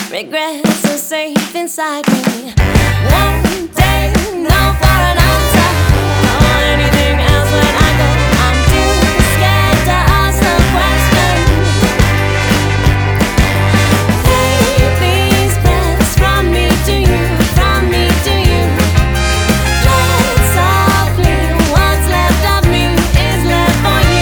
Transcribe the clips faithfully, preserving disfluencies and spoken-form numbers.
Regrets are safe inside me. One day, no for an answer or anything else when I go. I'm too scared to ask the question. Take these breaths from me to you, from me to you. Tread softly, what's left of me is left for you.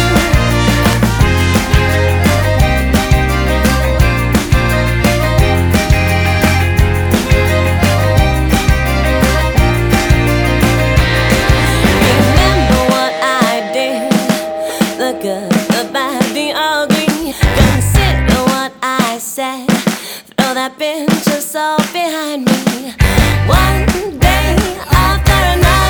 The good, the bad, the ugly. Consider what I said. Throw that pinch of salt behind me. One day after another.